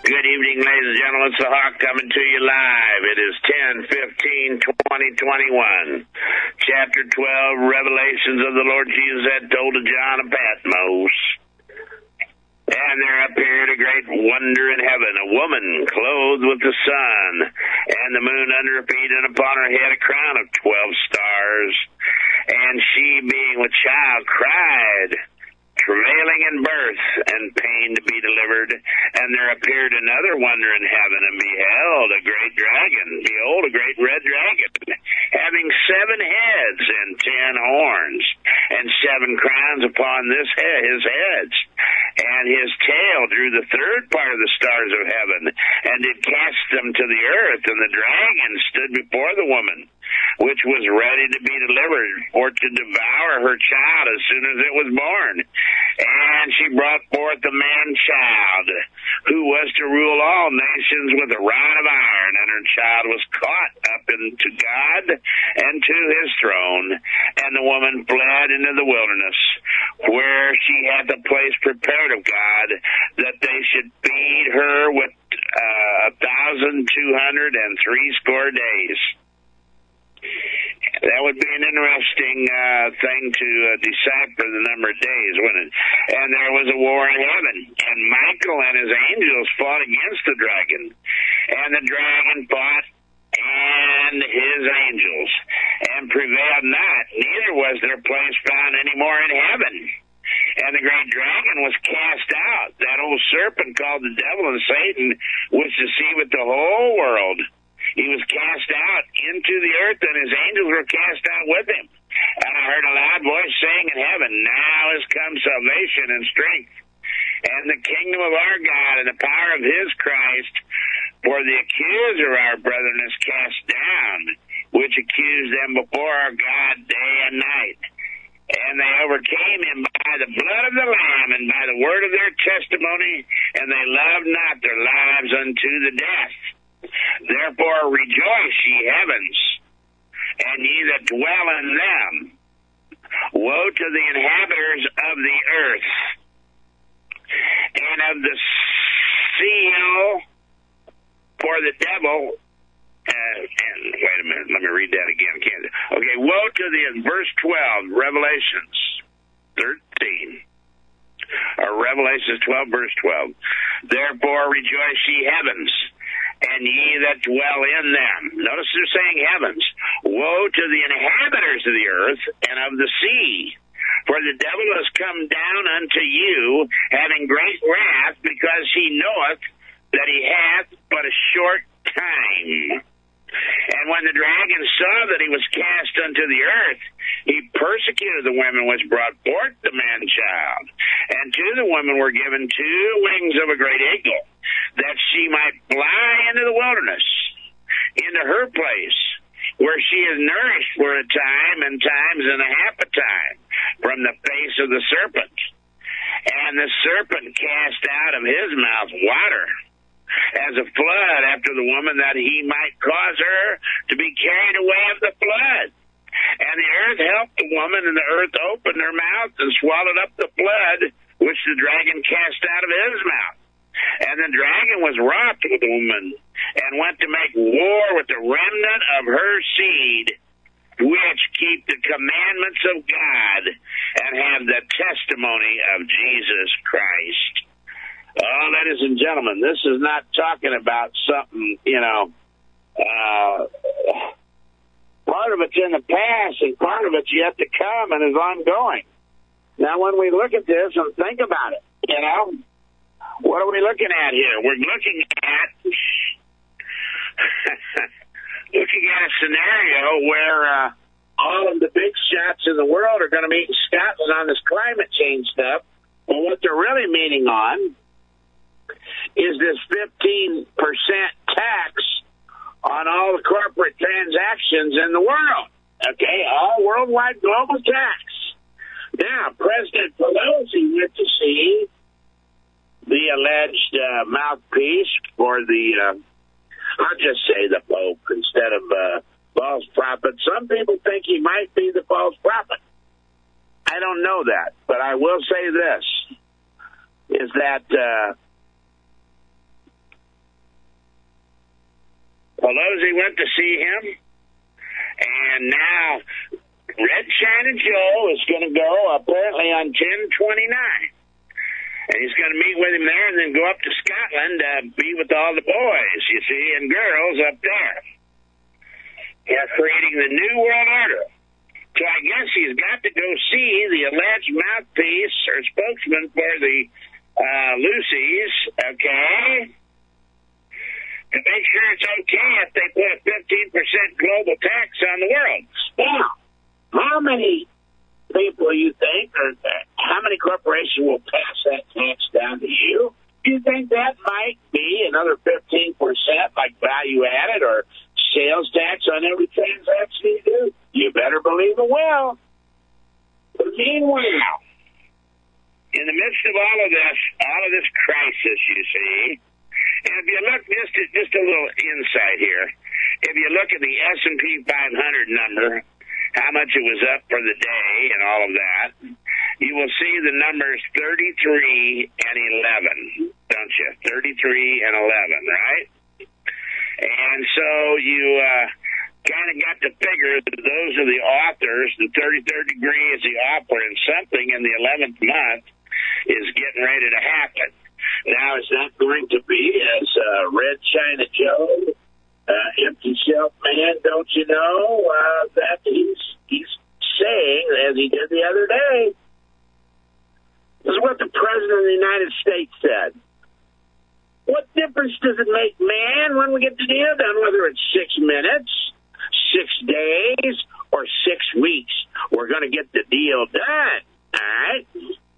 Good evening, ladies and gentlemen. It's the Hawk coming to you live. It is 10/15/2021. Chapter 12, Revelations of the Lord Jesus had told to John of Patmos. And there appeared a great wonder in heaven, a woman clothed with the sun, and the moon under her feet, and upon her head a crown of 12 stars. And she, being with child, cried, travailing in birth and pain to be delivered. And there appeared another wonder in heaven, and beheld a great dragon, behold, a great red dragon, having 7 heads and 10 horns, and 7 crowns upon his heads. And his tail drew the third part of the stars of heaven, and did cast them to the earth. And the dragon stood before the woman, which was ready to be delivered, for to devour her child as soon as it was born. And she brought forth a man-child, who was to rule all nations with a rod of iron. And her child was caught up into God and to his throne. And the woman fled into the wilderness, where she had the place prepared of God, that they should feed her with 1,260 days. That would be an interesting thing to decipher, the number of days, wouldn't it? And there was a war in heaven, and Michael and his angels fought against the dragon. And the dragon fought and his angels, and prevailed not, neither was their place found any more in heaven. And the great dragon was cast out, that old serpent called the devil and Satan, which deceiveth the whole world. He was cast out into the earth, and his angels were cast out with him. And I heard a loud voice saying in heaven, Now is come salvation and strength, and the kingdom of our God, and the power of his Christ. For the accuser of our brethren is cast down, which accused them before our God day and night. And they overcame him by the blood of the Lamb, and by the word of their testimony, and they loved not their lives unto the death. Therefore rejoice, ye heavens, and ye that dwell in them. Woe to the inhabitants of the earth, and of the seal, for the devil. And wait a minute, let me read that again. Okay, woe to the, verse 12, Revelations 13. Or Revelations 12, verse 12. Therefore rejoice, ye heavens, and ye that dwell in them. Notice they're saying heavens. Woe to the inhabitants of the earth and of the sea. For the devil has come down unto you, having great wrath, because he knoweth that he hath but a short time. And when the dragon saw that he was cast unto the earth, he persecuted the women which brought forth the man-child. And to the woman were given 2 wings of a great eagle, that she might fly into the wilderness, into her place, where she is nourished for a time and times and a half a time from the face of the serpent. And the serpent cast out of his mouth water, as a flood after the woman, that he might cause her to be carried away of the flood. And the earth helped the woman, and the earth opened her mouth and swallowed up the flood, which the dragon cast out of his mouth. And the dragon was wroth with the woman, and went to make war with the remnant of her seed, which keep the commandments of God, and have the testimony of Jesus Christ. Oh, ladies and gentlemen, this is not talking about something, part of it's in the past and part of it's yet to come and is ongoing. Now, when we look at this and think about it, what are we looking at here? We're looking at a scenario where all of the big shots in the world are going to meet in Scotland on this climate change stuff. And what they're really meaning on is this 15% tax on all the corporate transactions in the world. Okay, all worldwide global tax. Now, President Pelosi went to see the alleged mouthpiece for the, I'll just say the Pope instead of false prophet. Some people think he might be the false prophet. I don't know that, but I will say this, is that Pelosi went to see him, and now Red China Joe is going to go apparently on 10/29. And he's going to meet with him there and then go up to Scotland to be with all the boys, you see, and girls up there. They're creating the New World Order. So I guess he's got to go see the alleged mouthpiece or spokesman for the Lucy's, okay, to make sure it's okay if they put a 15% global tax on the world. Now, how many people you think, or how many corporations will pass that tax down to you? Do you think that might be another 15%, like value added or sales tax on every transaction you do? You better believe it will. But meanwhile, in the midst of all of this crisis, you see, and if you look, just a little insight here, if you look at the S&P 500 number, how much it was up for the day and all of that, you will see the numbers 33 and 11, don't you? 33 and 11, right? And so you kind of got to figure that those are the authors. The 33rd degree is the author, and something in the 11th month is getting ready to happen. Now, is that going to be as Red China Joe, empty shelf man, don't you know, that he's saying, as he did the other day? This is what the President of the United States said. What difference does it make, man, when we get the deal done, whether it's 6 minutes, 6 days, or 6 weeks? We're going to get the deal done, all right?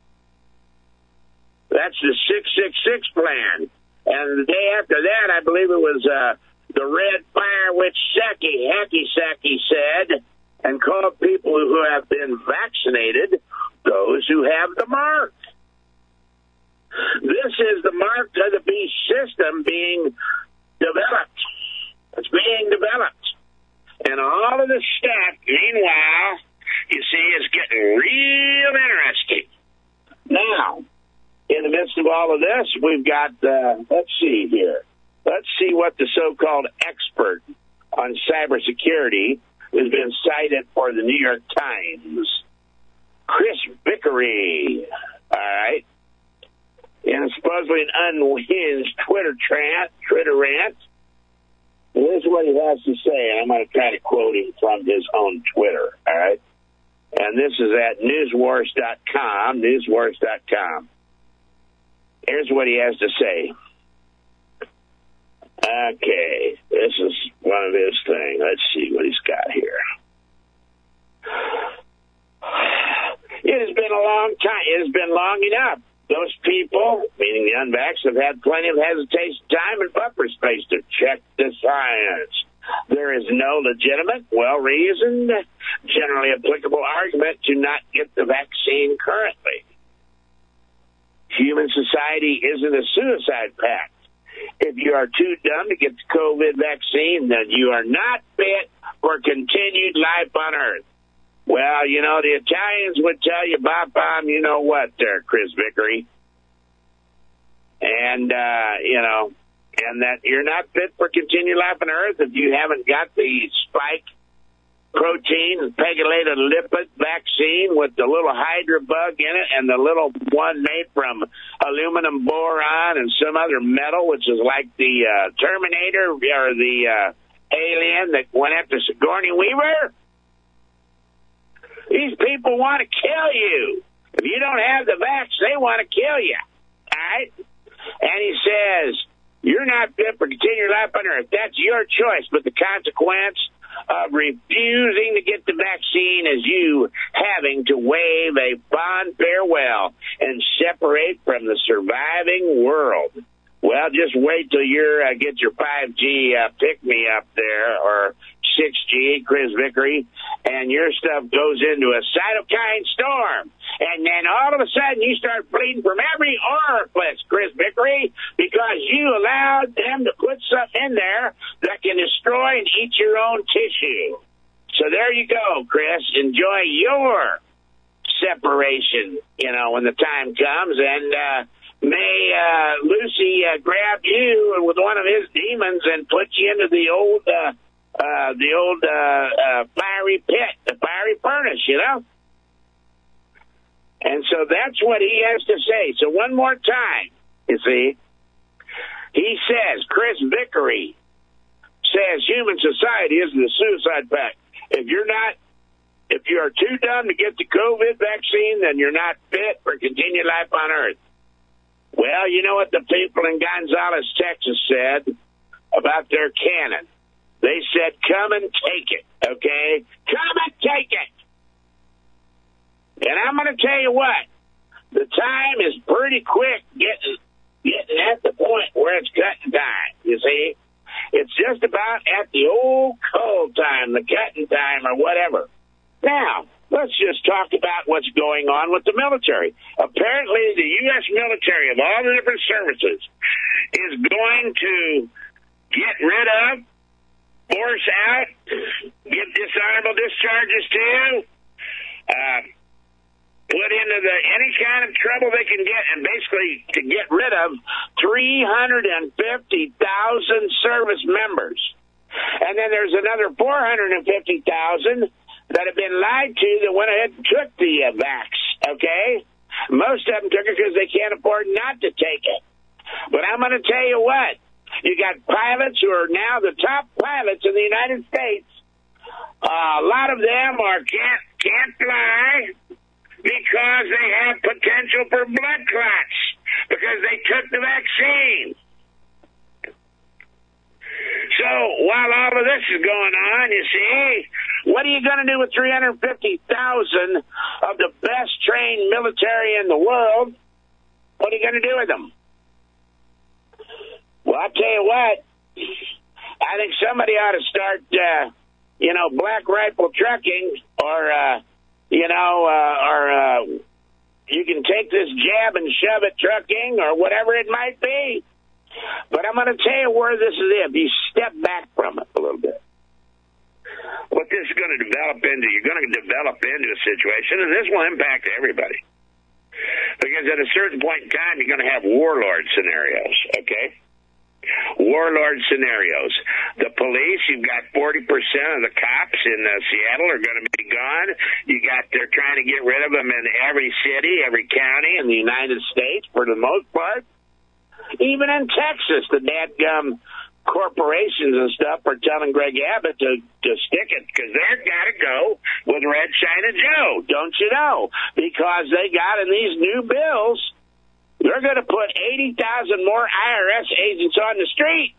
That's the 666 plan. And the day after that, I believe it was the Red Fire Witch Hacky Sacky said, and called people who have been vaccinated those who have the mark. This is the mark of the beast system being developed. It's being developed. And all of this stuff, meanwhile, you see, is getting real interesting. Now, in the midst of all of this, we've got, let's see here. Let's see what the so-called expert on cybersecurity has been cited for the New York Times. Chris Vickery, all right? In supposedly an unhinged Twitter rant. Here's what he has to say, and I'm going to try to quote him from his own Twitter, all right? And this is at newswars.com. Here's what he has to say. Okay, this is one of his things. Let's see what he's got here. It has been a long time. It has been long enough. Those people, meaning the unvaxxed, have had plenty of hesitation, time, and buffer space to check the science. There is no legitimate, well-reasoned, generally applicable argument to not get the vaccine currently. Human society isn't a suicide pact. If you are too dumb to get the COVID vaccine, then you are not fit for continued life on Earth. Well, you know, the Italians would tell you, Bob, you know what there, Chris Vickery. And, you know, and that you're not fit for continued life on Earth if you haven't got the spike protein and pegylated lipid vaccine with the little hydra bug in it and the little one made from aluminum boron and some other metal, which is like the Terminator or the alien that went after Sigourney Weaver. These people want to kill you. If you don't have the vax, they want to kill you. All right? And he says, you're not fit for continued life on Earth. That's your choice, but the consequence of refusing to get the vaccine is you having to wave a fond farewell and separate from the surviving world. Well, just wait till you get your 5G pick-me-up there, or 6G, Chris Vickery, and your stuff goes into a cytokine storm. And then all of a sudden you start bleeding from every orifice, Chris Vickery, because you allowed them to put something in there that can destroy and eat your own tissue. So there you go, Chris. Enjoy your separation, you know, when the time comes. And may Lucy grab you with one of his demons and put you into the old fiery pit, the fiery furnace, you know? And so that's what he has to say. So one more time, you see, he says, Chris Vickery says human society is the suicide pact. If you are too dumb to get the COVID vaccine, then you're not fit for continued life on Earth. Well, you know what the people in Gonzales, Texas said about their cannon? They said, come and take it, okay? Come and take it. And I'm going to tell you what, the time is pretty quick getting at the point where it's cutting time, you see? It's just about at the old cold time, the cutting time or whatever. Now, let's just talk about what's going on with the military. Apparently, the U.S. military of all the different services is going to get rid of, force out, give dishonorable discharges to, put into any kind of trouble they can get, and basically to get rid of 350,000 service members. And then there's another 450,000 that have been lied to that went ahead and took the vax, okay? Most of them took it because they can't afford not to take it. But I'm going to tell you what, you got pilots who are now the top pilots in the United States. A lot of them can't fly because they have potential for blood clots because they took the vaccine. So while all of this is going on, you see, what are you going to do with 350,000 of the best trained military in the world? What are you going to do with them? Well, I'll tell you what, I think somebody ought to start, Black Rifle Trucking or you can take this jab and shove it trucking or whatever it might be. But I'm going to tell you where this is if you step back from it a little bit. What this is going to develop into, you're going to develop into a situation, and this will impact everybody. Because at a certain point in time, you're going to have warlord scenarios, okay? Warlord scenarios. The police, you've got 40% of the cops in Seattle are going to be gone. They're trying to get rid of them in every city, every county in the United States for the most part. Even in Texas, the dadgum corporations and stuff are telling Greg Abbott to stick it because they've got to go with Red China Joe, don't you know? Because they got in these new bills, they're going to put 80,000 more IRS agents on the street.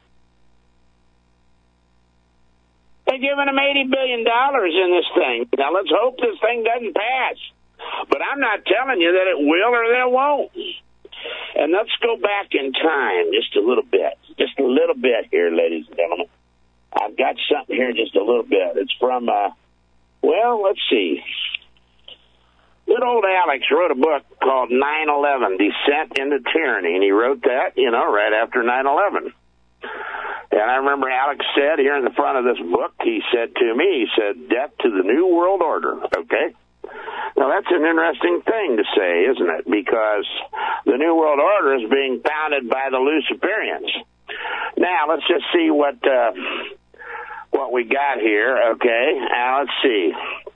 They're giving them $80 billion in this thing. Now, let's hope this thing doesn't pass. But I'm not telling you that it will or that it won't. And let's go back in time just a little bit. Just a little bit here, ladies and gentlemen. I've got something here just a little bit. It's from, let's see. Good old Alex wrote a book called 9/11, Descent into Tyranny, and he wrote that, right after 9/11. And I remember Alex said here in the front of this book, he said, death to the New World Order, okay? Now, that's an interesting thing to say, isn't it? Because the New World Order is being founded by the Luciferians. Now, let's just see what we got here, okay? Now, let's see.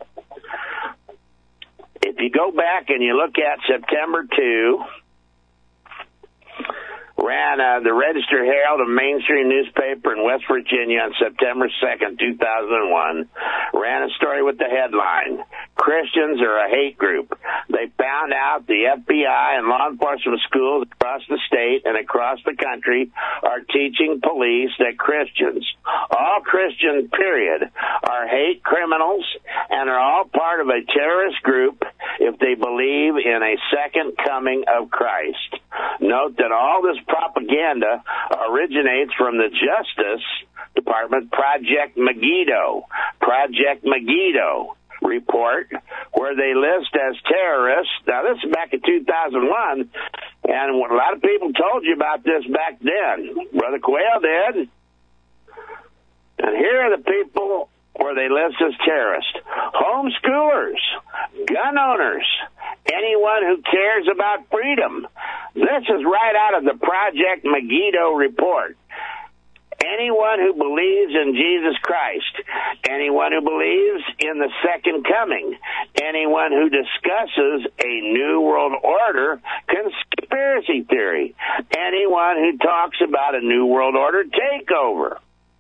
If you go back and you look at September 2, ran the Register Herald, a mainstream newspaper in West Virginia, on September 2nd, 2001, ran a story with the headline, Christians are a hate group. They found out the FBI and law enforcement schools across the state and across the country are teaching police that Christians, all Christians, period, are hate criminals and are all part of a terrorist group if they believe in a second coming of Christ. Note that all this propaganda originates from the Justice Department Project Megiddo report, where they list as terrorists. Now, this is back in 2001, and a lot of people told you about this back then. Brother Quayle did. And here are the people where they list as terrorists: homeschoolers, gun owners, Anyone who cares about freedom. This is right out of the Project Megiddo report. Anyone who believes in Jesus Christ, anyone who believes in the second coming, anyone who discusses a new world order conspiracy theory, anyone who talks about a new world order takeover.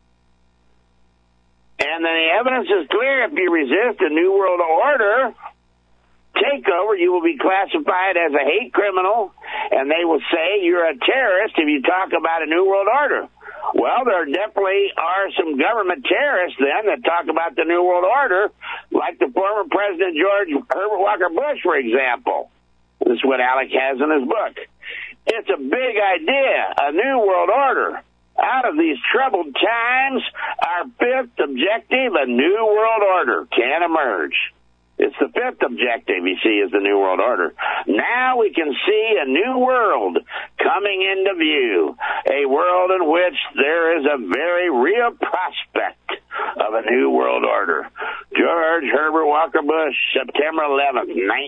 And then the evidence is clear. If you resist a new world order takeover, you will be classified as a hate criminal, and they will say you're a terrorist if you talk about a new world order. Well, there definitely are some government terrorists then that talk about the New World Order, like the former President George Herbert Walker Bush, for example. This is what Alec has in his book. It's a big idea, a New World Order. Out of these troubled times, our fifth objective, a New World Order, can emerge. It's the fifth objective, you see, is the New World Order. Now we can see a new world coming into view, a world in which there is a very real prospect of a New World Order. George Herbert Walker Bush, September 11th,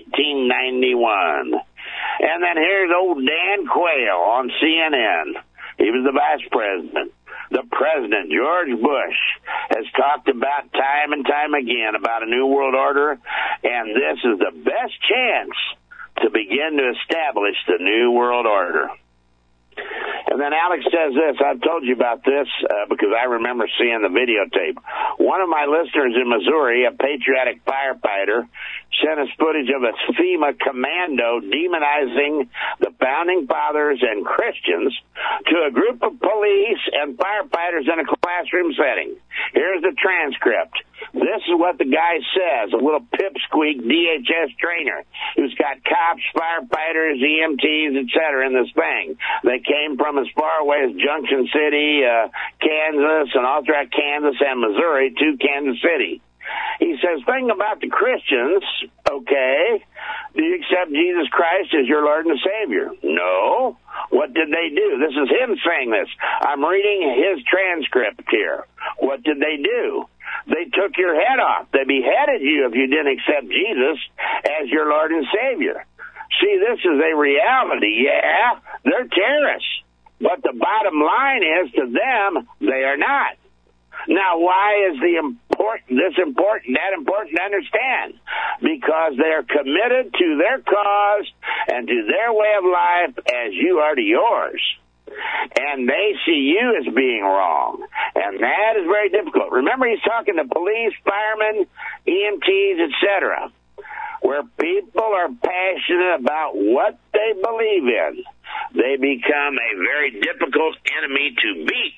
1991. And then here's old Dan Quayle on CNN. He was the vice president. The president, George Bush, has talked about time and time again about a new world order, and this is the best chance to begin to establish the new world order. And then Alex says this. I've told you about this because I remember seeing the videotape. One of my listeners in Missouri, a patriotic firefighter, sent us footage of a FEMA commando demonizing the Founding Fathers and Christians to a group of police and firefighters in a classroom setting. Here's the transcript. This is what the guy says, a little pipsqueak DHS trainer who's got cops, firefighters, EMTs, etc. in this thing. They came from as far away as Junction City, Kansas, and all throughout Kansas and Missouri to Kansas City. He says, thing about the Christians, okay, do you accept Jesus Christ as your Lord and Savior? No. What did they do? This is him saying this. I'm reading his transcript here. What did they do? They took your head off. They beheaded you if you didn't accept Jesus as your Lord and Savior. See, this is a reality. Yeah, they're terrorists. But the bottom line is, to them, they are not. Now, why is that important to understand? Because they are committed to their cause and to their way of life as you are to yours. And they see you as being wrong. And that is very difficult. Remember, he's talking to police, firemen, EMTs, etc., where people are passionate about what they believe in. They become a very difficult enemy to beat.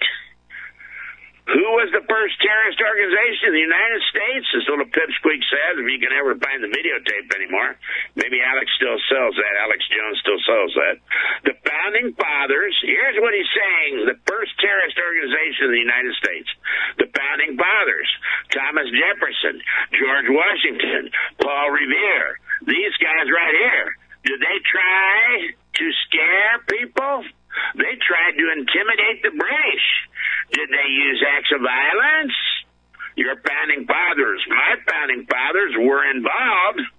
Who was the first terrorist organization in the United States? This little pipsqueak says, if you can ever find the videotape anymore. Maybe Alex still sells that. Alex Jones still sells that. The Founding Fathers, here's what he's saying, the first terrorist organization in the United States. The Founding Fathers, Thomas Jefferson, George Washington, Paul Revere, these guys right here. Did they try to scare people? They tried to intimidate the British. Did they use acts of violence? Your founding fathers, my founding fathers, were involved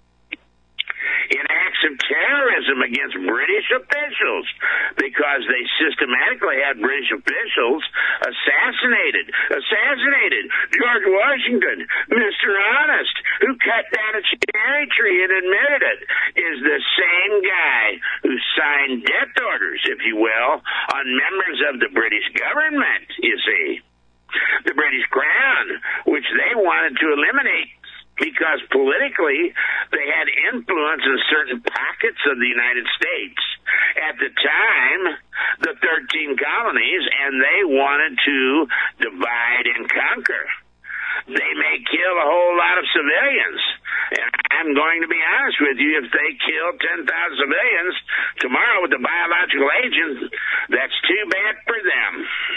in acts of terrorism against British officials because they systematically had British officials assassinated. George Washington, Mr. Honest, who cut down a cherry tree and admitted it, is the same guy who signed death orders, if you will, on members of the British government, you see. The British Crown, which they wanted to eliminate because politically they had influence in certain pockets of the United States. At the time, the 13 colonies, and they wanted to divide and conquer. They may kill a whole lot of civilians. And I'm going to be honest with you, if they kill 10,000 civilians tomorrow with the biological agents, that's too bad for them.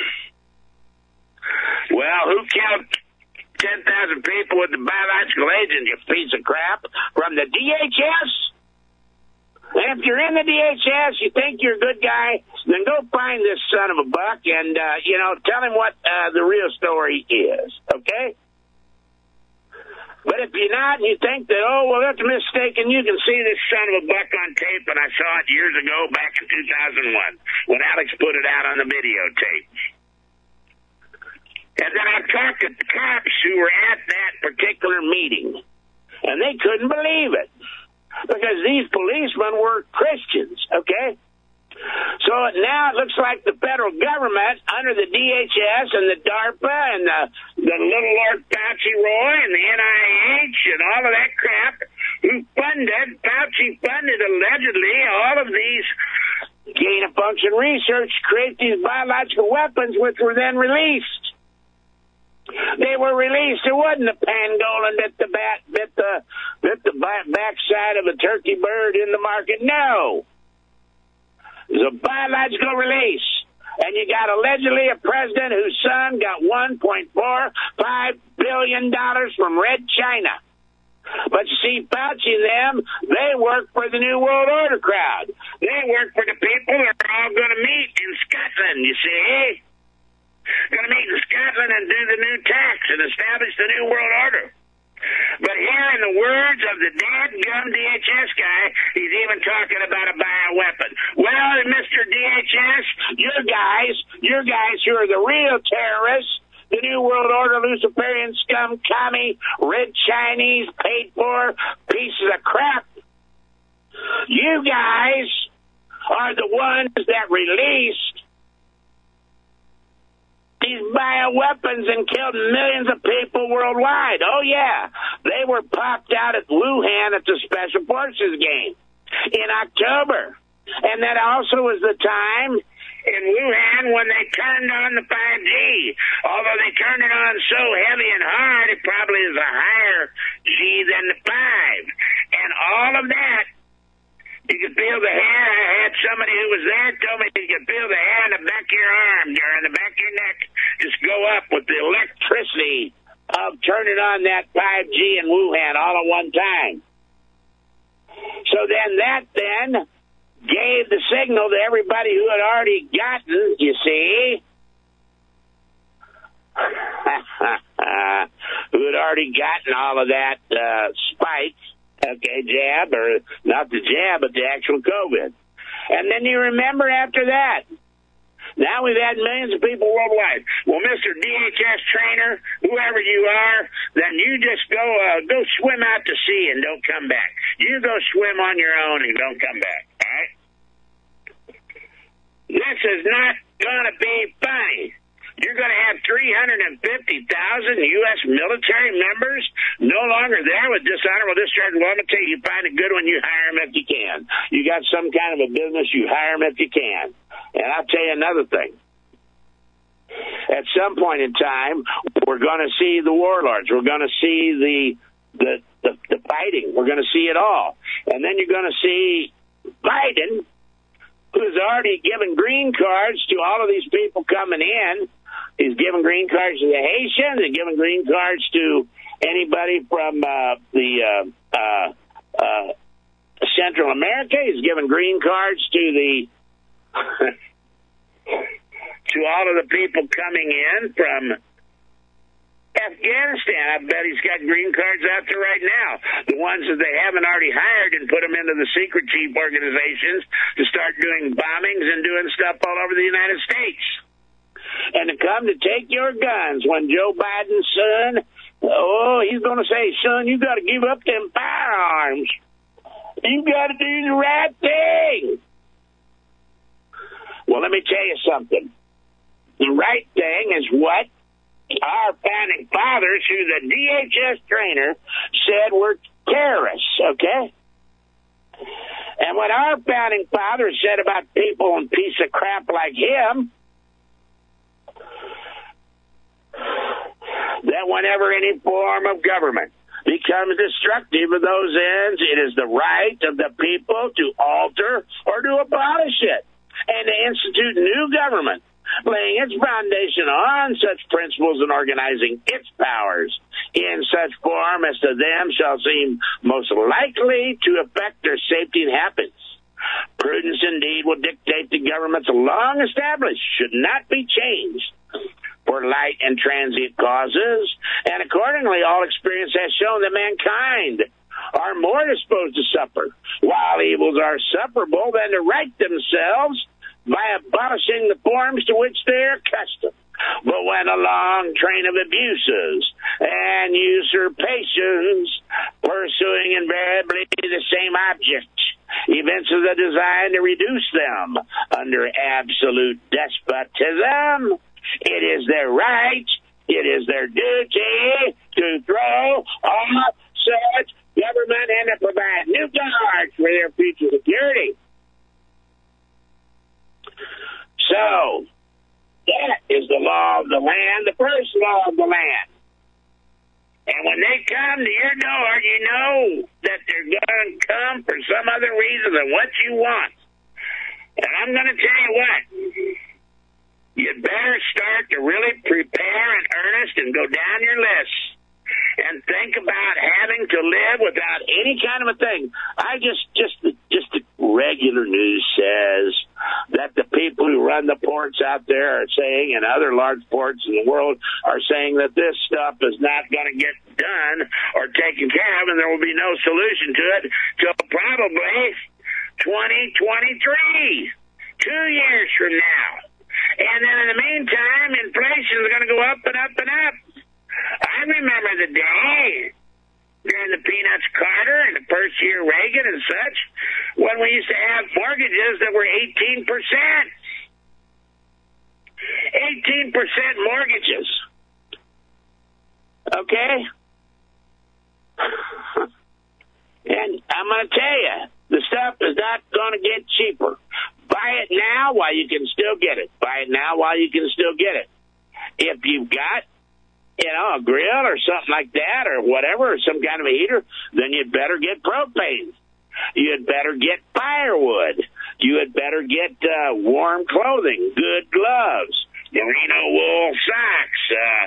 Well, who killed 10,000 people with the biological agent, you piece of crap, from the DHS? And if you're in the DHS, you think you're a good guy, then go find this son of a buck and, tell him what the real story is, okay? But if you're not and you think that, oh, well, that's mistaken, you can see this son of a buck on tape, and I saw it years ago back in 2001 when Alex put it out on the videotape. And then I talked to the cops who were at that particular meeting, and they couldn't believe it because these policemen were Christians, okay? So now it looks like the federal government, under the DHS and the DARPA and the little Lord Fauci Roy and the NIH and all of that crap, Fauci funded allegedly all of these gain-of-function research to create these biological weapons, which were then released. They were released. It wasn't a pangolin that bit the backside of a turkey bird in the market. No. It was a biological release. And you got allegedly a president whose son got $1.45 billion from Red China. But you see, Fauci and them, they work for the New World Order crowd. They work for the people that are all going to meet in Scotland, you see. Going to meet in Scotland and do the new tax and establish the New World Order. But here, in the words of the dadgum DHS guy, he's even talking about a bioweapon. Well, Mr. DHS, your guys who are the real terrorists, the New World Order, Luciferian scum, commie, red Chinese, paid for pieces of crap. You guys are the ones that released these bioweapons and killed millions of people worldwide. Oh, yeah. They were popped out at Wuhan at the Special Forces game in October. And that also was the time in Wuhan when they turned on the 5G. Although they turned it on so heavy and hard, it probably is a higher G than the 5. And all of that, you could feel the hair. I had somebody who was there told me you could feel the hair in the back of your arm, or in the back of your neck, just go up with the electricity of turning on that 5G in Wuhan all at one time. So that gave the signal to everybody who had already gotten, you see, who had already gotten all of that spike. Okay, jab, or not the jab, but the actual COVID. And then you remember after that, now we've had millions of people worldwide. Well, Mr. DHS trainer, whoever you are, then you just go swim out to sea and don't come back. You go swim on your own and don't come back, all right? This is not going to be funny. You're going to have 350,000 U.S. military members no longer there with dishonorable discharge. Well, I'm going to tell you, you find a good one, you hire them if you can. You got some kind of a business, you hire them if you can. And I'll tell you another thing. At some point in time, we're going to see the warlords. We're going to see the fighting. We're going to see it all. And then you're going to see Biden, who's already given green cards to all of these people coming in. He's giving green cards to the Haitians. He's giving green cards to anybody from Central America. He's giving green cards to the to all of the people coming in from Afghanistan. I bet he's got green cards out there right now. The ones that they haven't already hired and put them into the secret chief organizations to start doing bombings and doing stuff all over the United States. And to come to take your guns when Joe Biden's son, he's going to say, son, you got to give up them firearms. You got to do the right thing. Well, let me tell you something. The right thing is what our founding fathers, who the DHS trainer said were terrorists, okay? And what our founding fathers said about people and piece of crap like him, that whenever any form of government becomes destructive of those ends, it is the right of the people to alter or to abolish it and to institute new government, laying its foundation on such principles and organizing its powers in such form as to them shall seem most likely to affect their safety and happiness. Prudence indeed will dictate the governments long established should not be changed for light and transient causes, And accordingly, all experience has shown that mankind are more disposed to suffer, while evils are sufferable, than to right themselves by abolishing the forms to which they are accustomed. But when a long train of abuses and usurpations, pursuing invariably the same object, evinces a design to reduce them under absolute despotism, it is their right, it is their duty to throw off such government and to provide new guards for their future security. So, that is the law of the land, the first law of the land. And when they come to your door, you know that they're going to come for some other reason than what you want. And I'm going to tell you what. You'd better start to really prepare in earnest and go down your list and think about having to live without any kind of a thing. Just the regular news says that the people who run the ports out there are saying, and other large ports in the world are saying, that this stuff is not going to get done or taken care of, and there will be no solution to it till probably 2023, 2 years from now. And then in the meantime, inflation is going to go up and up and up. I remember the day during the Peanuts Carter and the first year Reagan and such, when we used to have mortgages that were 18%. 18% mortgages. Okay? And I'm going to tell you, the stuff is not going to get cheaper. Buy it now while you can still get it. Buy it now while you can still get it. If you've got, a grill or something like that or whatever, or some kind of a heater, then you'd better get propane. You'd better get firewood. You had better get warm clothing, good gloves, merino wool socks,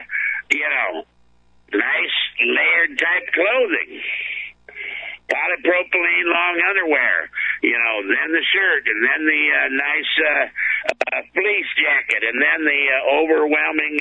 nice layered type clothing. Polypropylene long underwear, then the shirt, and then the nice fleece jacket, and then the overwhelming,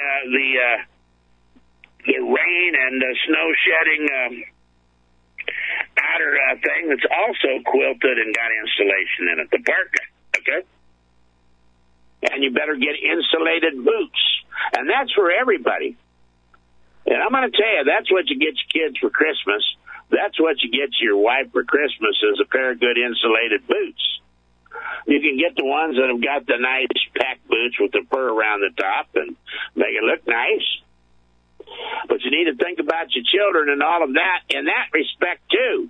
the rain and snow shedding outer thing that's also quilted and got insulation in it, the parka, okay? And you better get insulated boots, and that's for everybody. And I'm going to tell you, that's what you get your kids for Christmas. That's what you get your wife for Christmas is a pair of good insulated boots. You can get the ones that have got the nice pack boots with the fur around the top and make it look nice. But you need to think about your children and all of that in that respect, too.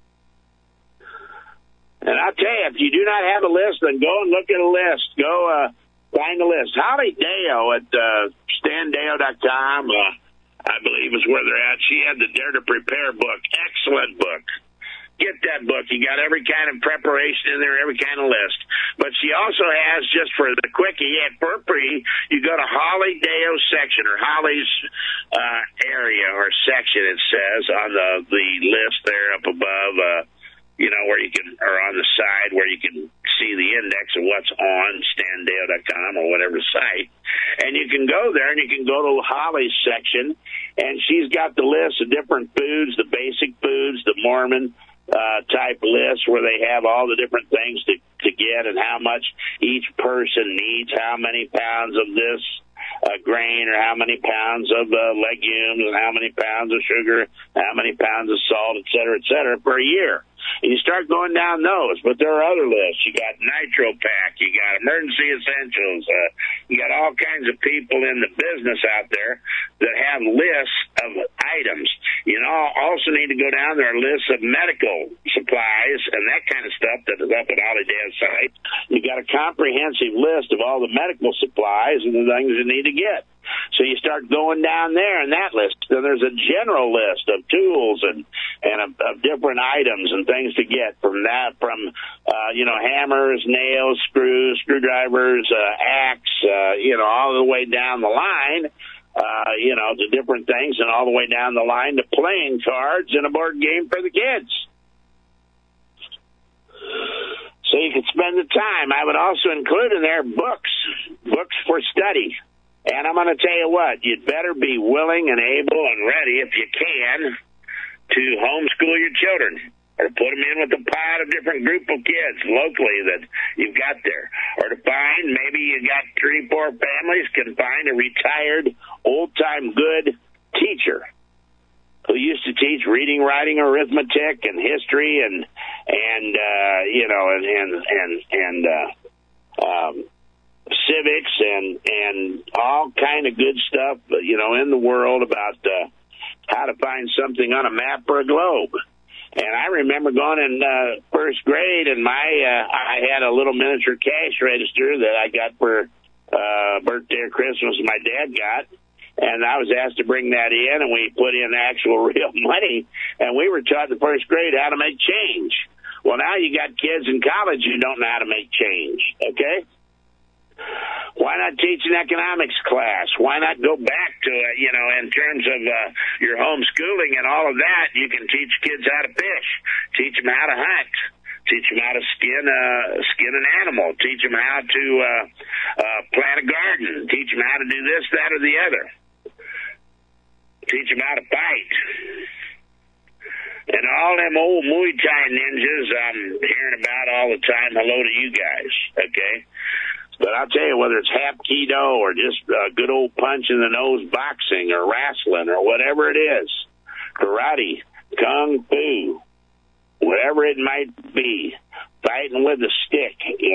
And I'll tell you, if you do not have a list, then go and look at a list. Go find a list. Holly Dale at standale.com, I believe is where they're at. She had the Dare to Prepare book. Excellent book. Get that book. You got every kind of preparation in there, every kind of list. But she also has, just for the quickie, for free, you go to Holly Dale section, or Holly's area or section, it says, on the list there up above, where you can, or on the side where you can see the index of what's on standale.com or whatever site. And you can go there and you can go to Holly's section, and she's got the list of different foods, the basic foods, the Mormon type list where they have all the different things to get and how much each person needs, how many pounds of this grain or how many pounds of legumes and how many pounds of sugar, how many pounds of salt, et cetera, per year. And you start going down those, but there are other lists. You got Nitro Pack, you got Emergency Essentials, you got all kinds of people in the business out there that have lists of items. You also need to go down there a list of medical supplies and that kind of stuff that is up at Holly Dale's site. You got a comprehensive list of all the medical supplies and the things you need to get. So you start going down there in that list. Then there's a general list of tools and of different items and things to get from hammers, nails, screws, screwdrivers, axe, all the way down the line, to different things, and all the way down the line to playing cards and a board game for the kids. So you can spend the time. I would also include in there books for study. And I'm going to tell you what, you'd better be willing and able and ready, if you can, to homeschool your children, or put them in with a pot of different group of kids locally that you've got there. Or to find, maybe you got 3, 4 families can find a retired, old-time good teacher who used to teach reading, writing, arithmetic, and history, and civics, and all kind of good stuff, in the world about how to find something on a map or a globe. And I remember going in first grade, and I had a little miniature cash register that I got for birthday or Christmas my dad got. And I was asked to bring that in, and we put in actual real money, and we were taught in first grade how to make change. Well, now you got kids in college who don't know how to make change, okay? Why not teach an economics class? Why not go back to it, in terms of your homeschooling and all of that? You can teach kids how to fish, teach them how to hunt, teach them how to skin an animal, teach them how to plant a garden, teach them how to do this, that, or the other. Teach them how to fight. And all them old Muay Thai ninjas I'm hearing about all the time, hello to you guys, okay? But I'll tell you, whether it's Hapkido or just good old punch-in-the-nose boxing or wrestling or whatever it is, karate, kung fu, whatever it might be, fighting with a stick,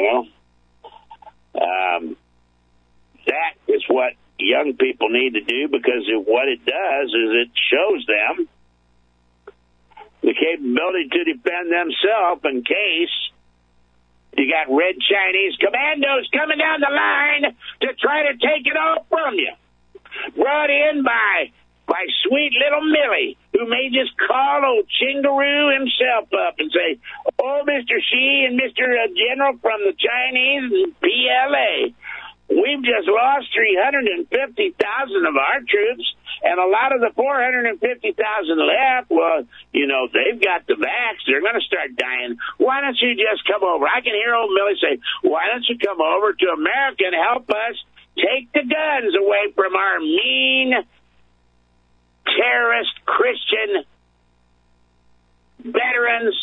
that is what young people need to do, because what it does is it shows them the capability to defend themselves in case you got red Chinese commandos coming down the line to try to take it all from you. Brought in by sweet little Millie, who may just call old Chingaroo himself up and say, "Oh, Mr. Xi and Mr. General from the Chinese PLA, we've just lost 350,000 of our troops, and a lot of the 450,000 left, well, they've got the vax. They're going to start dying. Why don't you just come over?" I can hear old Millie say, "Why don't you come over to America and help us take the guns away from our mean, terrorist, Christian veterans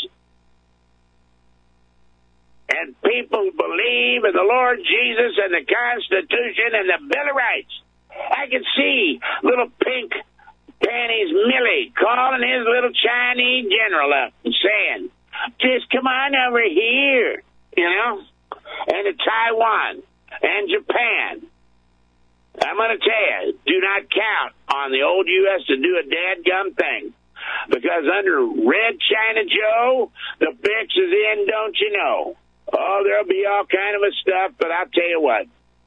and people who believe in the Lord Jesus and the Constitution and the Bill of Rights." I can see little pink panties Millie calling his little Chinese general up and saying, "Just come on over here, and to Taiwan and Japan. I'm going to tell you, do not count on the old U.S. to do a dadgum thing, because under Red China Joe, the fix is in, don't you know? Oh, there'll be all kind of a stuff, but I'll tell you what.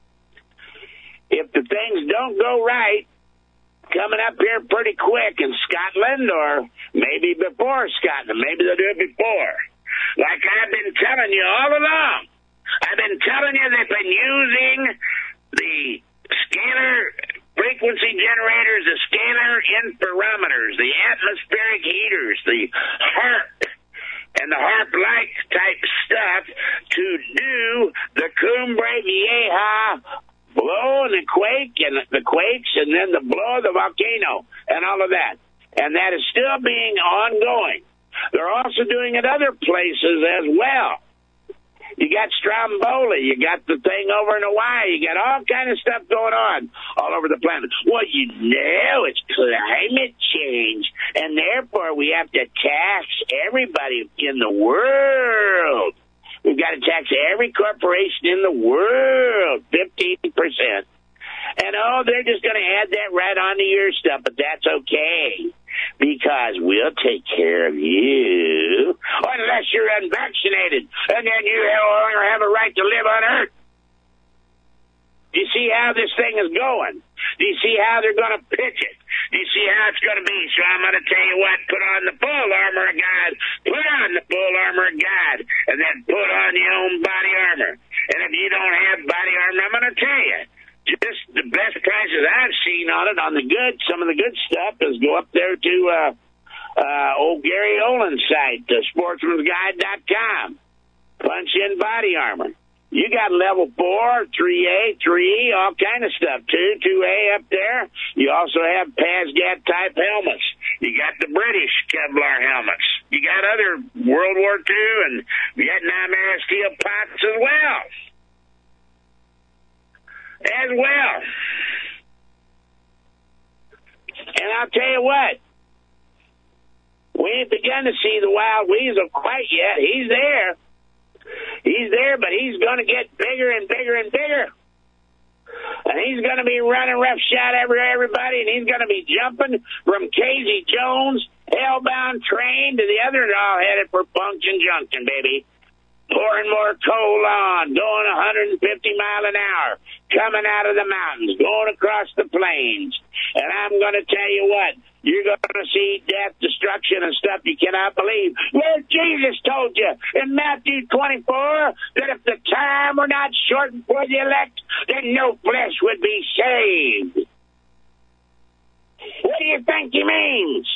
If the things don't go right, coming up here pretty quick in Scotland, or maybe before Scotland, maybe they'll do it before. Like I've been telling you all along, I've been telling you they've been using the scalar frequency generators, the scalar interferometers, the atmospheric heaters, the HAARP, and the HAARP-like type stuff to do the Cumbre Vieja blow and the quake and the quakes, and then the blow of the volcano and all of that. And that is still being ongoing. They're also doing it other places as well. You got Stromboli, you got the thing over in Hawaii, you got all kind of stuff going on all over the planet. Well, it's climate change, and therefore we have to tax everybody in the world. We've got to tax every corporation in the world, 15%. And, they're just going to add that right onto your stuff, but that's okay, because we'll take care of you, unless you're unvaccinated, and then you have a right to live on Earth. Do you see how this thing is going? Do you see how they're going to pitch it? Do you see how it's going to be? So I'm going to tell you what, put on the full armor of God, put on the full armor of God, and then put on your own body armor. And if you don't have body armor, I'm going to tell you, just the best prices I've seen on it, on the good, some of the good stuff, is go up there to old Gary Olin's site, sportsmansguide.com. Punch in body armor. You got level 4, 3A, 3E, all kind of stuff, 2A up there. You also have PASGAT type helmets. You got the British Kevlar helmets. You got other World War II and Vietnam era steel pots as well. And I'll tell you what, we ain't begun to see the wild weasel quite yet. He's there. He's there, but he's going to get bigger and bigger and bigger. And he's going to be running roughshod over everybody, and he's going to be jumping from Casey Jones, Hellbound Train, to the others, all headed for Function Junction, baby. Pouring more coal on, going 150 mile an hour, coming out of the mountains, going across the plains. And I'm going to tell you what, you're going to see death, destruction, and stuff you cannot believe. Lord Jesus told you in Matthew 24 that if the time were not shortened for the elect, then no flesh would be saved. What do you think he means?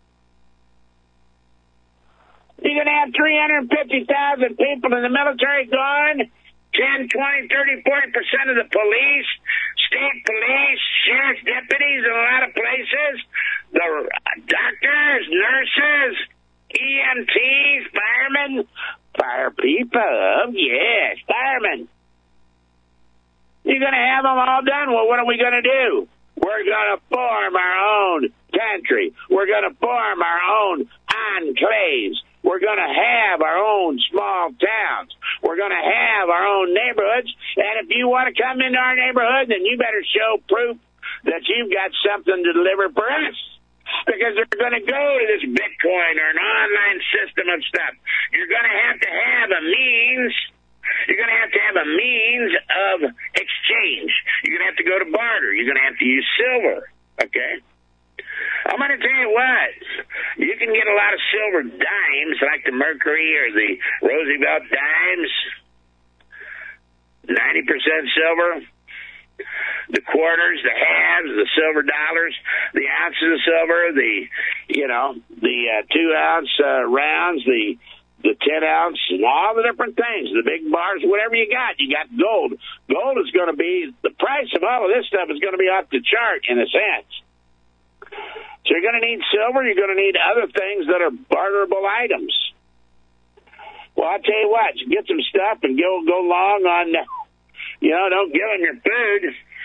You're going to have 350,000 people in the military gone, 10, 20, 30, 40% of the police, state police, sheriff's deputies in a lot of places, the doctors, nurses, EMTs, firemen, fire people, yes, firemen. You're going to have them all done. Well, what are we going to do? We're going to form our own country. We're going to form our own enclaves. We're going to have our own small towns. We're going to have our own neighborhoods. And if you want to come into our neighborhood, then you better show proof that you've got something to deliver for us. Because they're going to go to this Bitcoin or an online system of stuff. You're going to have a means. You're going to have a means of exchange. You're going to have to go to barter. You're going to have to use silver. Okay? I'm going to tell you what, you can get a lot of silver dimes like the Mercury or the Roosevelt dimes, 90% silver, the quarters, the halves, the silver dollars, the ounces of silver, the 2-ounce rounds, the 10-ounce, and all the different things, the big bars, whatever you got. You got gold. Gold is going to be, the price of all of this stuff is going to be off the chart in a sense. So you're going to need silver. You're going to need other things that are barterable items. Well, I'll tell you what, you get some stuff and go long on, don't give them your food.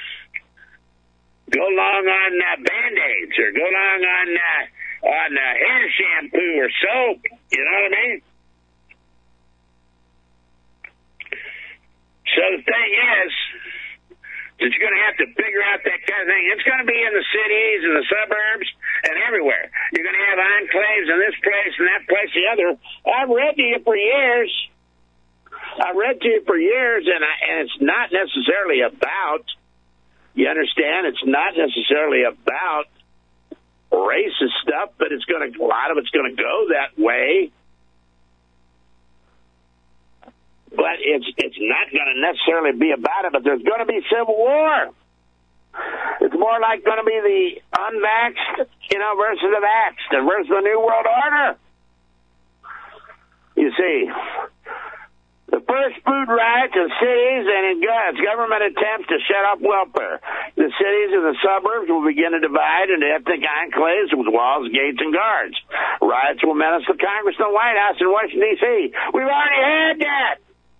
Go long on Band-Aids or go long on hair shampoo or soap. You know what I mean? So the thing is that you're going to have to figure out that kind of thing. It's going to be in the cities and the suburbs and everywhere. You're going to have enclaves in this place and that place, the other. I've read to you for years. And it's not necessarily about, you understand, it's not necessarily about racist stuff, but a lot of it's going to go that way. But it's not going to necessarily be about it, but there's going to be civil war. It's more like going to be the unvaxxed, versus the vaxxed, and versus the New World Order. You see, the first food riots in cities and in government attempts to shut off welfare. The cities and the suburbs will begin to divide into ethnic enclaves with walls, gates, and guards. Riots will menace the Congress and the White House in Washington, D.C. We've already had that.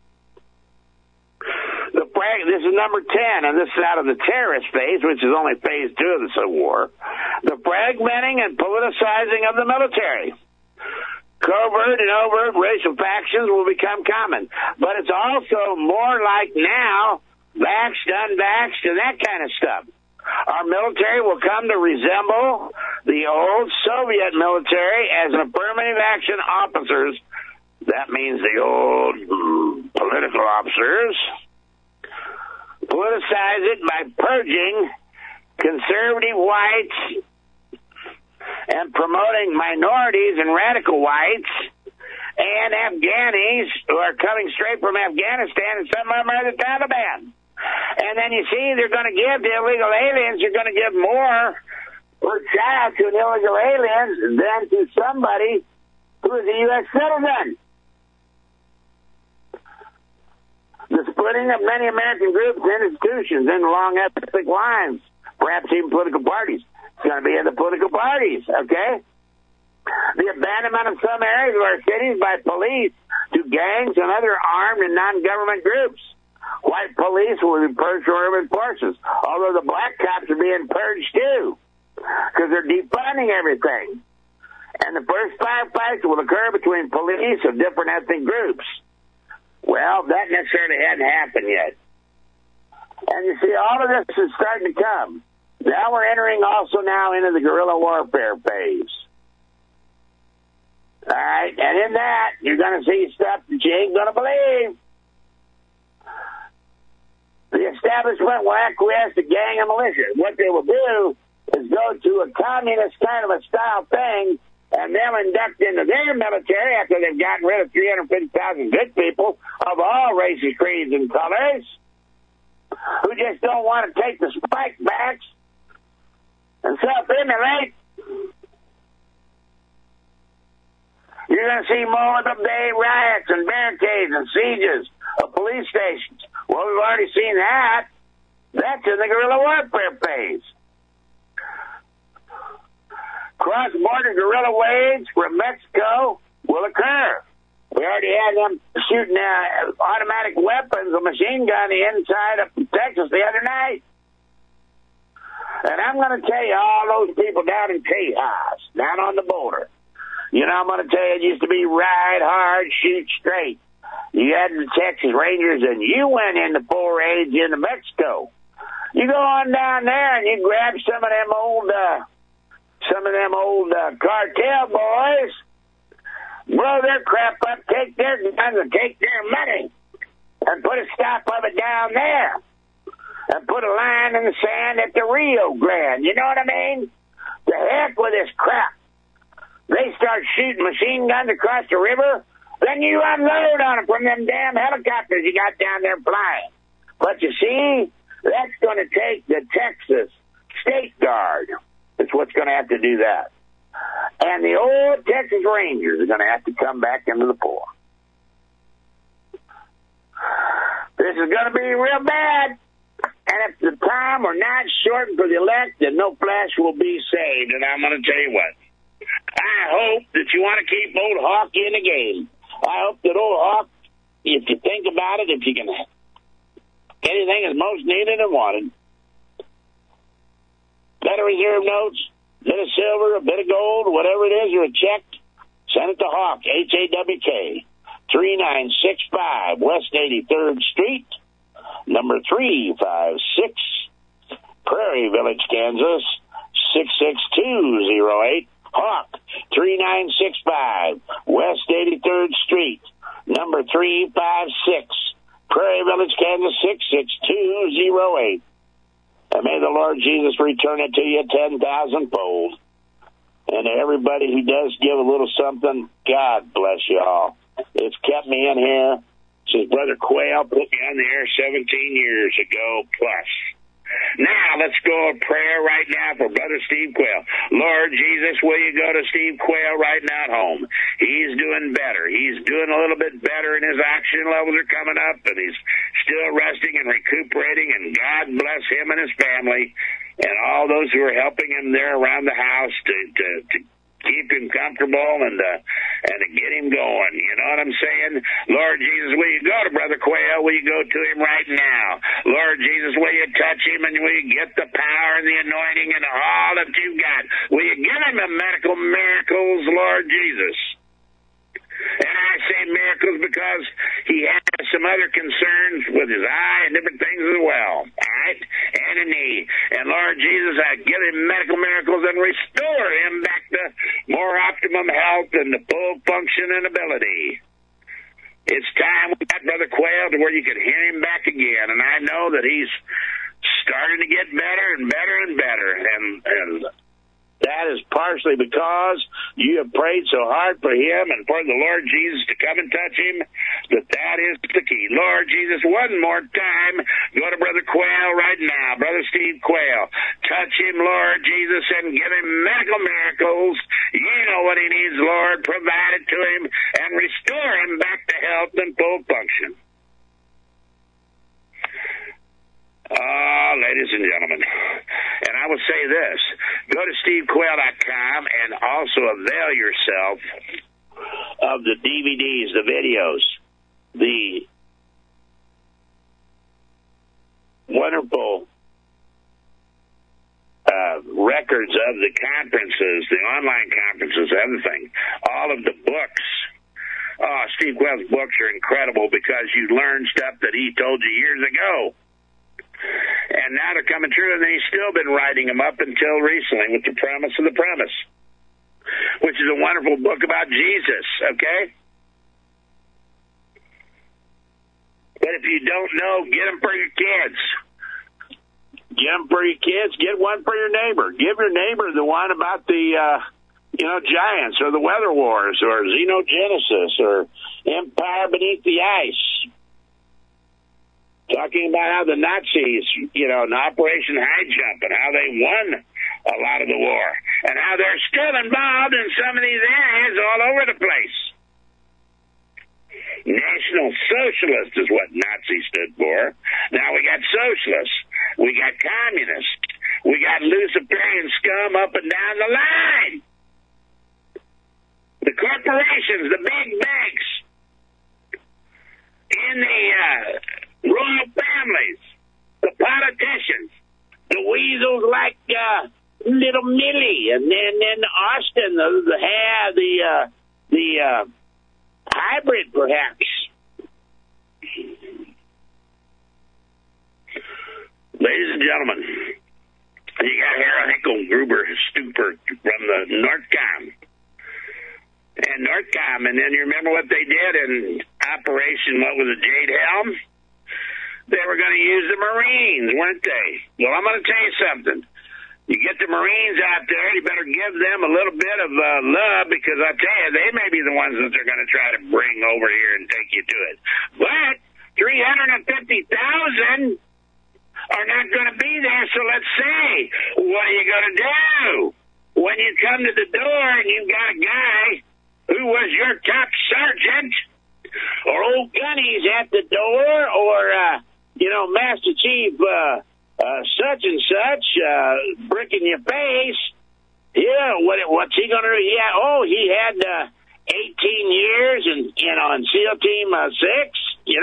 This is number 10, and this is out of the terrorist phase, which is only phase 2 of the Civil War. The fragmenting and politicizing of the military. Covert and overt racial factions will become common. But it's also more like now, vaxxed, unvaxxed, and that kind of stuff. Our military will come to resemble the old Soviet military as an affirmative action officers. That means the old political officers politicize it by purging conservative whites and promoting minorities and radical whites and Afghanis who are coming straight from Afghanistan, and some of them are the Taliban. And then you see they're going to give the illegal aliens, you're going to give more per child to an illegal alien than to somebody who is a U.S. citizen. The splitting of many American groups and institutions into long ethnic lines, perhaps even political parties. It's going to be in the political parties, okay? The abandonment of some areas of our cities by police to gangs and other armed and non-government groups. White police will be purged from urban forces, although the black cops are being purged too, because they're defunding everything. And the first firefights will occur between police of different ethnic groups. Well, that necessarily hadn't happened yet. And you see, all of this is starting to come. Now we're entering also now into the guerrilla warfare phase. All right, and in that, you're going to see stuff that you ain't going to believe. The establishment will acquiesce to gang and militia. What they will do is go to a communist kind of a style thing, and they'll induct into their military after they've gotten rid of 350,000 good people of all races, creeds, and colors, who just don't want to take the spike backs and self-immolate. You're going to see multiple-day riots and barricades and sieges of police stations. Well, we've already seen that. That's in the guerrilla warfare phase. Cross-border guerrilla raids from Mexico will occur. We already had them shooting automatic weapons, a machine gun inside of Texas the other night. And I'm going to tell you, all those people down in Tejas, down on the border, you know, I'm going to tell you, it used to be ride hard, shoot straight. You had the Texas Rangers, and you went into 4 raids into Mexico. You go on down there, and you grab some of them old cartel boys, blow their crap up, take their guns, and take their money, and put a stop of it down there, and put a line in the sand at the Rio Grande. You know what I mean? The heck with this crap. They start shooting machine guns across the river, then you unload on them from them damn helicopters you got down there flying. But you see, that's going to take the Texas State Guard. It's what's going to have to do that. And the old Texas Rangers are going to have to come back into the fore. This is going to be real bad. And if the time or not shortened for the elect, then no flesh will be saved. And I'm going to tell you what. I hope that you want to keep old Hawk in the game. I hope that old Hawk, if you think about it, if you can, anything is most needed and wanted. Bit of reserve notes, bit of silver, a bit of gold, whatever it is, or a check, send it to Hawk, H-A-W-K, 3965 West 83rd Street, number 356, Prairie Village, Kansas, 66208. Hawk, 3965 West 83rd Street, number 356, Prairie Village, Kansas, 66208. And may the Lord Jesus return it to you 10,000-fold. And to everybody who does give a little something, God bless you all. It's kept me in here since Brother Quayle put me on the air 17 years ago plus. Now, let's go to prayer right now for Brother Steve Quayle. Lord Jesus, will you go to Steve Quayle right now at home? He's doing better. He's doing a little bit better, and his oxygen levels are coming up, and he's still resting and recuperating, and God bless him and his family and all those who are helping him there around the house to keep him comfortable and to get him going. You know what I'm saying? Lord Jesus, will you go to Brother Quayle? Will you go to him right now? Lord Jesus, will you touch him and will you get the power and the anointing and all that you've got? Will you give him the medical miracles, Lord Jesus? And I say miracles because he has some other concerns with his eye and different things as well. All right? And a knee. And Lord Jesus, I give him medical miracles and restore him back to more optimum health and the full function and ability. It's time we got Brother Quayle to where you can hear him back again. And I know that he's starting to get better and better and better. And that is partially because you have prayed so hard for him and for the Lord Jesus to come and touch him, that is the key. Lord Jesus, one more time, go to Brother Quayle right now, Brother Steve Quayle. Touch him, Lord Jesus, and give him medical miracles. You know what he needs, Lord. Provide it to him and restore him back to health and full function. Ladies and gentlemen, and I will say this, go to stevequail.com and also avail yourself of the DVDs, the videos, the wonderful records of the conferences, the online conferences, everything, all of the books. Steve Quail's books are incredible because you learn stuff that he told you years ago. And now they're coming true, and he's still been writing them up until recently with The Promise of the Promise, which is a wonderful book about Jesus, okay? But if you don't know, get them for your kids. Get them for your kids. Get one for your neighbor. Give your neighbor the one about the, giants or the weather wars or xenogenesis or Empire Beneath the Ice. Talking about how the Nazis, in Operation High Jump, and how they won a lot of the war, and how they're still involved in some of these areas all over the place. National Socialist is what Nazi stood for. Now we got socialists, we got communists, we got Luciferian scum up and down the line. The corporations, the big banks, in the royal families, the politicians, the weasels like Little Millie, and then Austin, the hybrid, perhaps. Ladies and gentlemen, you got Harold Hinkle Gruber Stuper from the NORTCOM. And NORTCOM, and then you remember what they did in Operation, what was it, Jade Helm? They were going to use the Marines, weren't they? Well, I'm going to tell you something. You get the Marines out there, you better give them a little bit of love, because I tell you, they may be the ones that they're going to try to bring over here and take you to it. But 350,000 are not going to be there, so let's see, what are you going to do? When you come to the door and you've got a guy who was your top sergeant, or old Gunny's at the door, or, Master Chief such and such bricking your face, what's he going to do? Yeah, he had 18 years in on SEAL Team 6,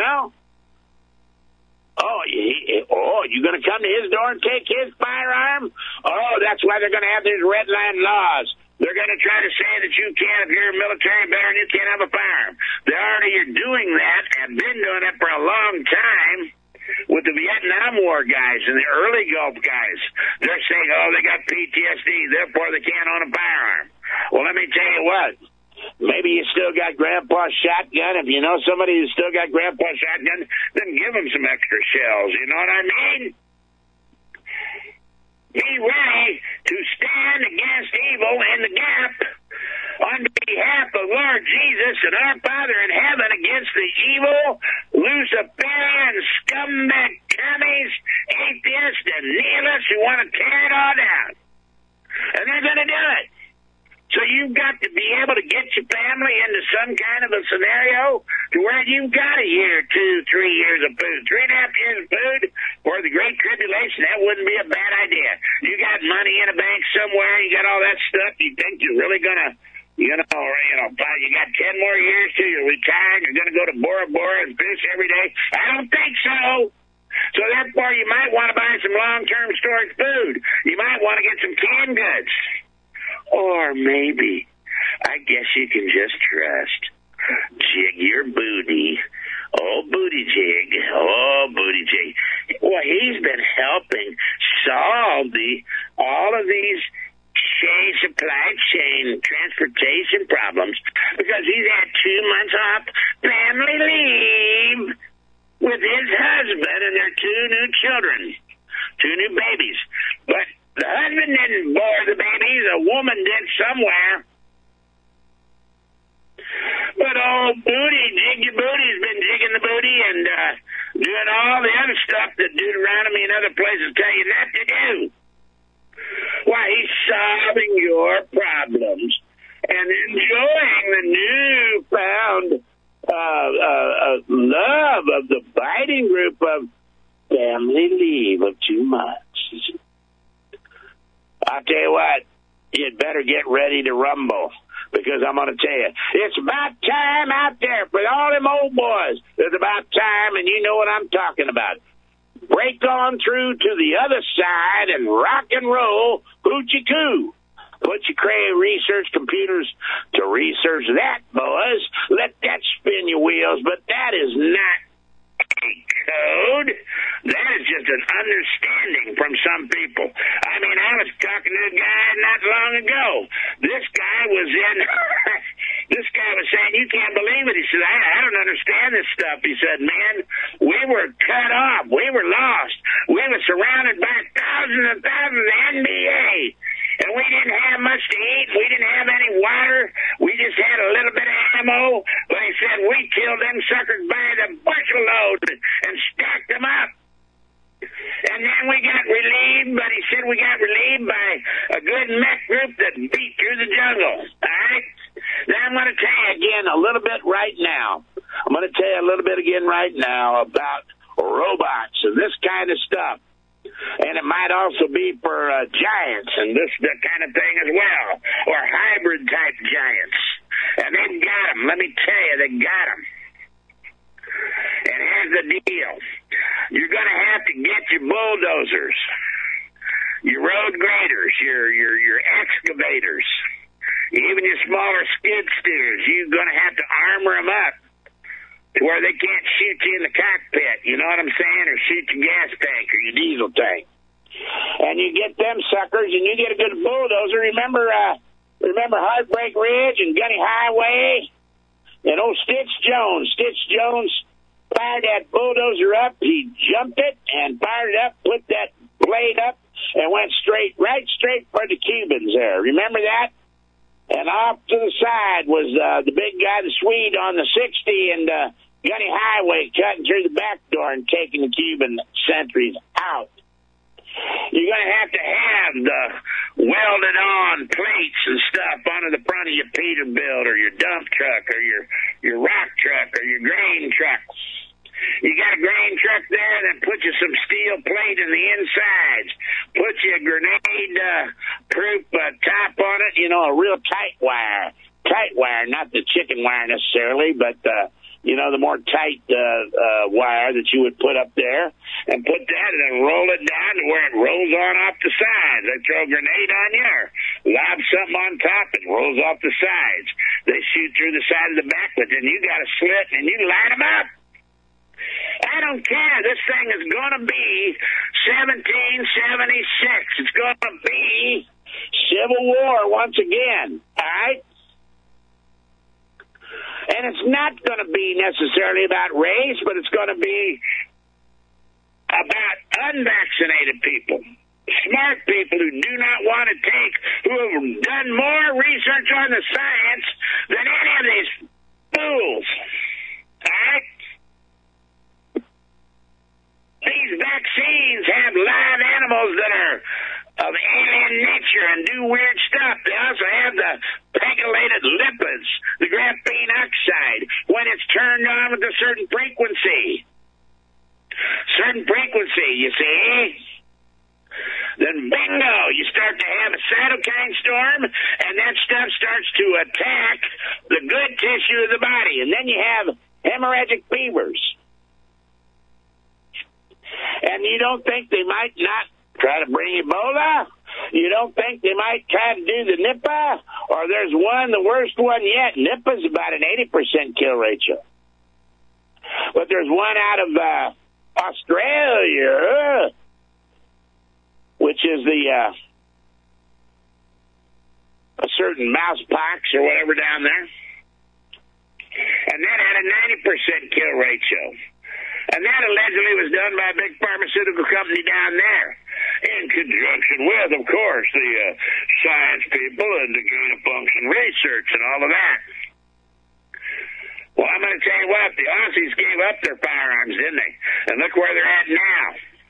you're going to come to his door and take his firearm? Oh, that's why they're going to have these red line laws. They're going to try to say that you can't, if you're a military veteran, you can't have a firearm. They already are doing that and been doing it for a long time with the Vietnam War guys and the early Gulf guys. They're saying, they got PTSD, therefore they can't own a firearm. Well, let me tell you what. Maybe you still got Grandpa's shotgun. If you know somebody who's still got Grandpa's shotgun, then give them some extra shells. You know what I mean? Be ready to stand against evil in the gap on behalf of Lord Jesus and our Father in heaven against the evil, Luciferian, scumbag, commies, atheists, and nihilists who want to tear it all down. And they're going to do it. So you've got to be able to get your family into some kind of a scenario to where you've got a year, 2, 3 years of food, 3.5 years of food for the Great Tribulation. That wouldn't be a bad idea. You got money in a bank somewhere, you got all that stuff, you think you're really going to, you got 10 more years till you're retired, you're going to go to Bora Bora and fish every day? I don't think so. So therefore, you might want to buy some long-term storage food. You might want to get some canned goods. Or maybe, I guess you can just trust Jig your booty. Oh, booty Jig. Oh, booty Jig. Well, he's been helping solve all of these supply chain transportation problems because he's had 2 months off family leave with his husband and their 2 new children, 2 new babies. But the husband didn't bore the babies. A woman did somewhere. But old Booty, Jig your Booty's been jigging the booty and doing all the other stuff that Deuteronomy and other places tell you not to do. Why, he's solving your problems and enjoying the newfound love of the fighting group of family leave of 2 months. I'll tell you what, you'd better get ready to rumble, because I'm going to tell you, it's about time out there for all them old boys. It's about time, and you know what I'm talking about. Break on through to the other side and rock and roll, hoochie coo. Put your Cray research computers to research that, boys. Let that spin your wheels, but that is not a code. That is just an understanding from some people. I mean, I was talking to a guy not long ago. This guy was saying, you can't believe it. He said, I don't understand this stuff. He said, man, we were cut off. We were lost. We were surrounded by thousands and thousands of NBA. And we didn't have much to eat. We didn't have any water. We just had a little bit of ammo. But he said we killed them suckers by the bushel load and stacked them up. And then we got relieved, but he said we got relieved by a good mech group that beat through the jungle. All right? Now I'm going to tell you again a little bit right now. I'm going to tell you a little bit again right now about robots and this kind of stuff. And it might also be for giants and this kind of thing as well, or hybrid-type giants. And they've got them. Let me tell you, they got them. And here's the deal. You're going to have to get your bulldozers, your road graders, your excavators, even your smaller skid steers. You're going to have to armor them up to where they can't shoot you in the cockpit, you know what I'm saying, or shoot your gas tank or your diesel tank. And you get them suckers, and you get a good bulldozer. Remember Heartbreak Ridge and Gunny Highway? And old Stitch Jones fired that bulldozer up. He jumped it and fired it up, put that blade up, and went right straight for the Cubans there. Remember that? And off to the side was the big guy, the Swede, on the 60 and Gunny Highway, cutting through the back door and taking the Cuban sentries out. You're going to have the welded-on plates and stuff onto the front of your Peterbilt or your dump truck or your rock truck or your grain truck. You got a grain truck there, then put you some steel plate in the insides. Put you a grenade-proof top on it, you know, a real tight wire. Tight wire, not the chicken wire necessarily, but, the more tight wire that you would put up there. And put that and then roll it down to where it rolls on off the sides. They throw a grenade on you or lob something on top, it rolls off the sides. They shoot through the side of the back, but then you got a slit and you light them up. I don't care. This thing is going to be 1776. It's going to be Civil War once again. All right? And it's not going to be necessarily about race, but it's going to be about unvaccinated people. Smart people who do not want to who have done more research on the science than any of these fools. All right? These vaccines have live animals that are of alien nature and do weird stuff. They also have the pegylated lipids, the graphene oxide, when it's turned on with a certain frequency. You see? Then bingo, you start to have a cytokine storm, and that stuff starts to attack the good tissue of the body, and then you have hemorrhagic fevers. And you don't think they might not try to bring Ebola? You don't think they might try to do the Nipah? Or there's the worst one yet. Nipah's about an 80% kill ratio. But there's one out of Australia, which is a certain mouse pox or whatever down there. And that had a 90% kill ratio. And that allegedly was done by a big pharmaceutical company down there, in conjunction with, of course, the science people and the gain-of-function research and all of that. Well, I'm going to tell you what, the Aussies gave up their firearms, didn't they? And look where they're at now.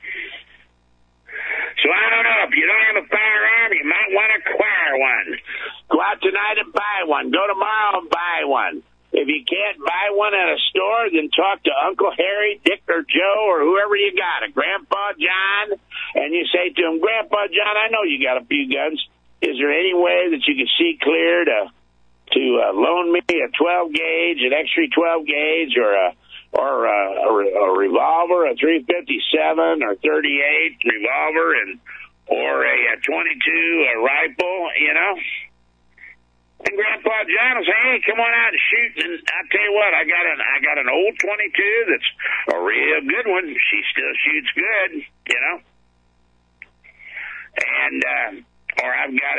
So I don't know, if you don't have a firearm, you might want to acquire one. Go out tonight and buy one. Go tomorrow and buy one. If you can't buy one at a store, then talk to Uncle Harry, Dick, or Joe, or whoever you got, a Grandpa John, and you say to him, Grandpa John, I know you got a few guns. Is there any way that you can see clear to loan me a 12 gauge, an extra 12 gauge, or a revolver, a 357 or 38 revolver, or a 22 a rifle, you know? And Grandpa John will say, hey, come on out and shoot. And I'll tell you what, I got an old 22 that's a real good one. She still shoots good, you know. And or I've got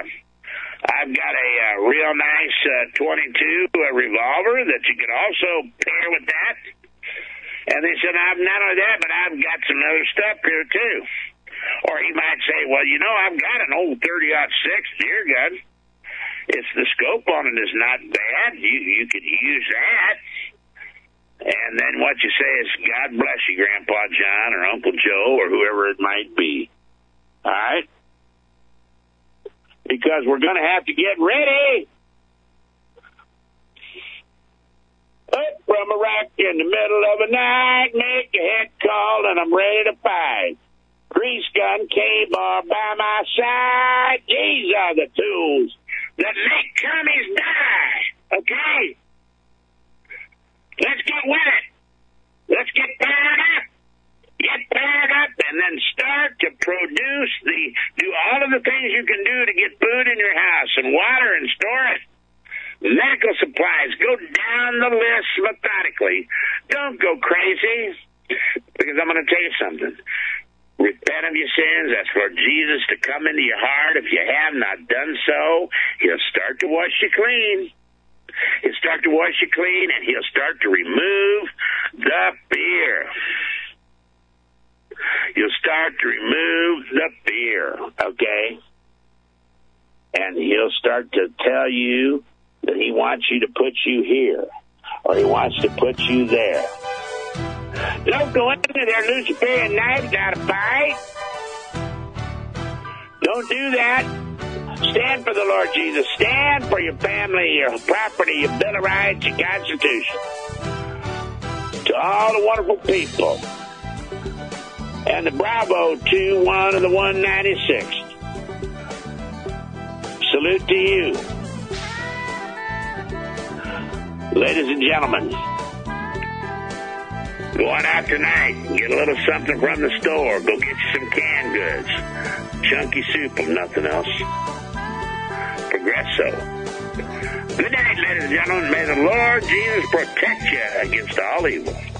a real nice 22 revolver that you could also pair with that. And they said, not only that, but I've got some other stuff here too. Or he might say, well, you know, I've got an old 30-06 deer gun. It's the scope on it is not bad. You could use that. And then what you say is, God bless you, Grandpa John or Uncle Joe or whoever it might be. All right? Because we're going to have to get ready. Up from a rock in the middle of the night, make a head call, and I'm ready to fight. Grease gun, K-bar by my side. These are the tools that make commies die, okay? Let's get with it. Let's get fired up. Get fired up and then start to do all of the things you can do to get food in your house and water and store it. Medical supplies. Go down the list methodically. Don't go crazy, because I'm going to tell you something. Repent of your sins. Ask for Jesus to come into your heart. If you have not done so, he'll start to wash you clean. He'll start to wash you clean, and he'll start to remove the fear. You'll start to remove the fear, okay? And he'll start to tell you that he wants you to put you here, or he wants to put you there. Don't go into their Luciferian knives out of fight. Don't do that. Stand for the Lord Jesus. Stand for your family, your property, your Bill of Rights, your Constitution. To all the wonderful people. And the Bravo 2-1 of the 196. Salute to you. Ladies and gentlemen, go on out tonight and get a little something from the store. Go get you some canned goods. Chunky soup if nothing else. Progresso. Good night, ladies and gentlemen. May the Lord Jesus protect you against all evil.